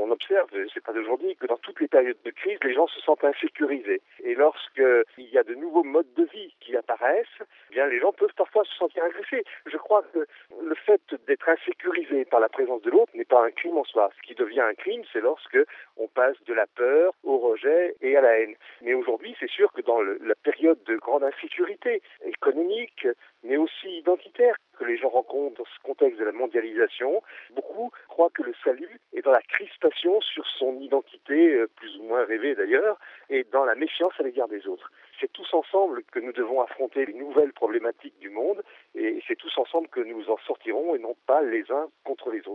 on observe, c'est pas d'aujourd'hui, que dans toutes les périodes de crise, les gens se sentent insécurisés. Et lorsqu'il y a de nouveaux modes de vie qui apparaissent, eh bien les gens peuvent parfois se sentir agressés. Je crois que le fait d'être insécurisé par la présence de l'autre n'est pas un crime en soi. Ce qui devient un crime, c'est lorsque on passe de la peur au rejet et à la haine. Mais aujourd'hui, c'est sûr que dans la période de grande insécurité économique, mais aussi identitaire, que les gens rencontrent dans ce contexte de la mondialisation, beaucoup croient que le salut est dans la crispation sur son identité, plus ou moins rêvée d'ailleurs, et dans la méfiance à l'égard des autres. C'est tous ensemble que nous devons affronter les nouvelles problématiques du monde, et c'est tous ensemble que nous en sortirons, et non pas les uns contre les autres.